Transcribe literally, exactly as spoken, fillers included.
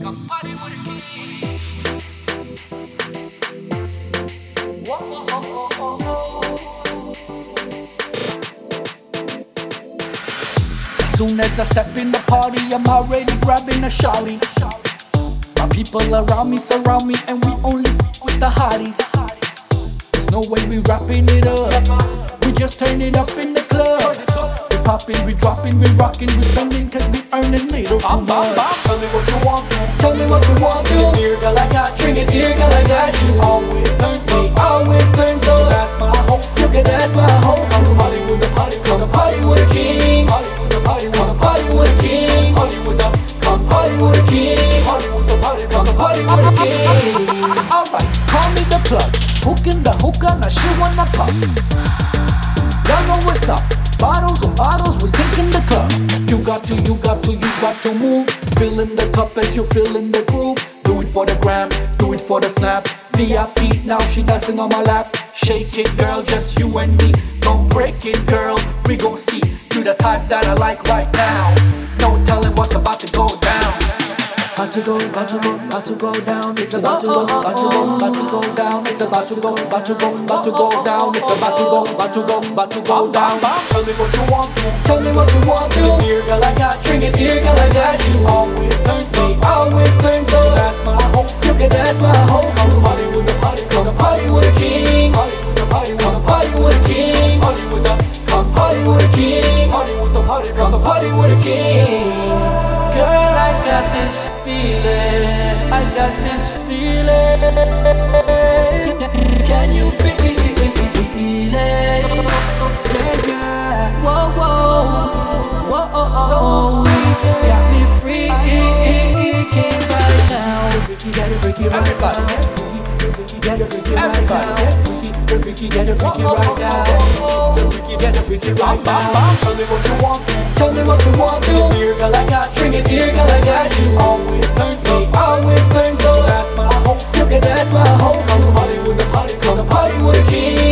party with a king. Whoa, oh, oh, oh, oh. As soon as I step in the party, I'm already grabbing a shawty. My people around me surround me, and we only f- with the hotties. There's no way we wrapping it up. We just turn it up in the club. We popping, we dropping, we rocking, we spending, cause we earning little too much. Tell me what you want, tell me what you want. Drink it here, girl, I got. Drink it here, girl, I got you. Always turn me, always turn to. That's my hope. You can ask my hope. Come to party with the party, come to party with a king. Party with the party, come to party with a king. Party with the, come party with a king. Party with the party, come to party with a king. Alright, call me the plug. Hooking the hookah, now she wanna puff. Y'all know what's up. Bottles and bottles, we're sinking the club. You got to, you got to, you got to move. Fill in the cup as you fill in the groove. Do it for the gram, do it for the snap. V I P, now she dancing on my lap. Shake it, girl, just you and me. Don't break it, girl, we gon' see. You the type that I like right now. No telling what's about to go down. About to go, about to go, about to go down. It's about to go, about to go, about to go down. It's about to go, about to go, about to go down. It's about to go, about to go, about to go down. Tell me what you want, tell me what you want. Drink it here, girl, I got. Drink it here, girl, I got you. Always turn me, always turn to. That's my hope. You can ask my hope. Come to party with the party, come to party with a king. Party with the party, come to party with a king. Party with the, come party with a king. Party with the party, come to party with a king. Girl, I got this feeling, I got this feeling. Can you feel it? Yeah, yeah. Whoa, whoa, whoa. So freaky, got me freaky right now. Freaky, get it freaky right now. Freaky, get it freaky right now. Freaky, freaky, get it freaky right now. Freaky, get it freaky right now. Tell me what you want, tell me what you want. Drink it here, girl, I got. Drink it here, girl, I got you. Always turn me, always turn to. That's my hope. You can ask my hope. Come to party with the party, come to party with a king.